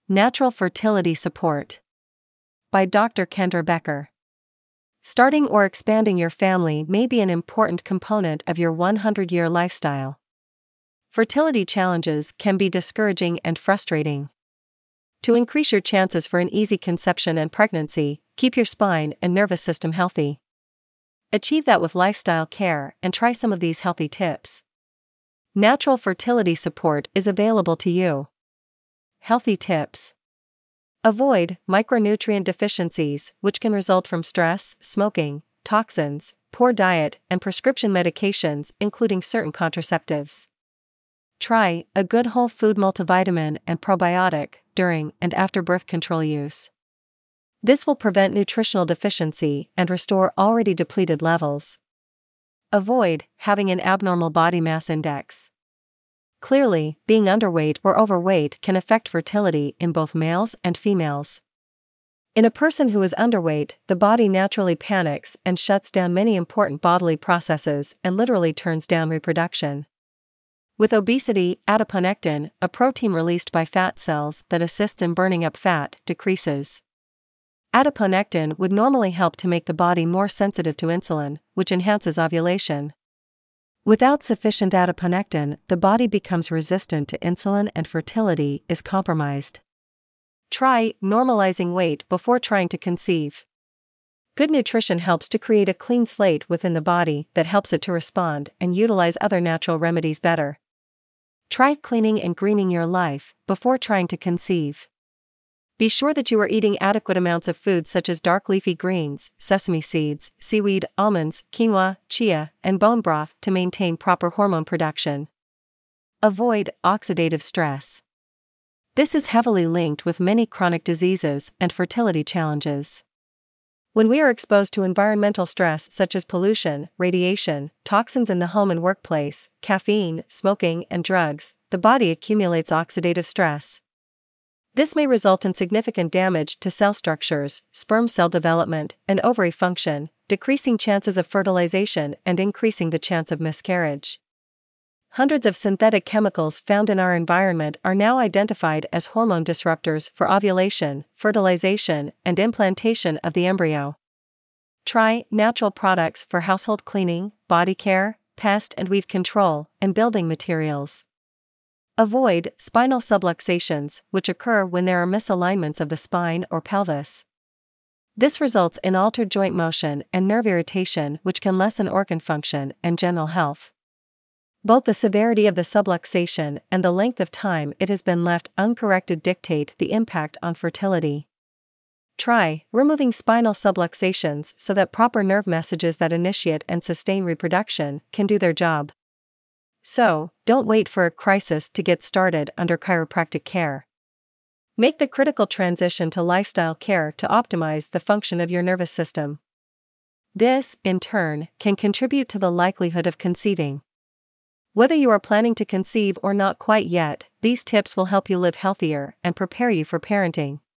Natural Fertility Support by Dr. Kendra Becker. Starting or expanding your family may be an important component of your 100-year lifestyle. Fertility challenges can be discouraging and frustrating. To increase your chances for an easy conception and pregnancy, keep your spine and nervous system healthy. Achieve that with lifestyle care and try some of these healthy tips. Natural fertility support is available to you. Healthy tips. Avoid micronutrient deficiencies, which can result from stress, smoking, toxins, poor diet, and prescription medications, including certain contraceptives. Try a good whole food multivitamin and probiotic during and after birth control use. This will prevent nutritional deficiency and restore already depleted levels. Avoid having an abnormal body mass index. Clearly, being underweight or overweight can affect fertility in both males and females. In a person who is underweight, the body naturally panics and shuts down many important bodily processes and literally turns down reproduction. With obesity, adiponectin, a protein released by fat cells that assists in burning up fat, decreases. Adiponectin would normally help to make the body more sensitive to insulin, which enhances ovulation. Without sufficient adiponectin, the body becomes resistant to insulin and fertility is compromised. Try normalizing weight before trying to conceive. Good nutrition helps to create a clean slate within the body that helps it to respond and utilize other natural remedies better. Try cleaning and greening your life before trying to conceive. Be sure that you are eating adequate amounts of foods such as dark leafy greens, sesame seeds, seaweed, almonds, quinoa, chia, and bone broth to maintain proper hormone production. Avoid oxidative stress. This is heavily linked with many chronic diseases and fertility challenges. When we are exposed to environmental stress such as pollution, radiation, toxins in the home and workplace, caffeine, smoking, and drugs, the body accumulates oxidative stress. This may result in significant damage to cell structures, sperm cell development, and ovary function, decreasing chances of fertilization and increasing the chance of miscarriage. Hundreds of synthetic chemicals found in our environment are now identified as hormone disruptors for ovulation, fertilization, and implantation of the embryo. Try natural products for household cleaning, body care, pest and weed control, and building materials. Avoid spinal subluxations, which occur when there are misalignments of the spine or pelvis. This results in altered joint motion and nerve irritation, which can lessen organ function and general health. Both the severity of the subluxation and the length of time it has been left uncorrected dictate the impact on fertility. Try removing spinal subluxations so that proper nerve messages that initiate and sustain reproduction can do their job. So, don't wait for a crisis to get started under chiropractic care. Make the critical transition to lifestyle care to optimize the function of your nervous system. This, in turn, can contribute to the likelihood of conceiving. Whether you are planning to conceive or not quite yet, these tips will help you live healthier and prepare you for parenting.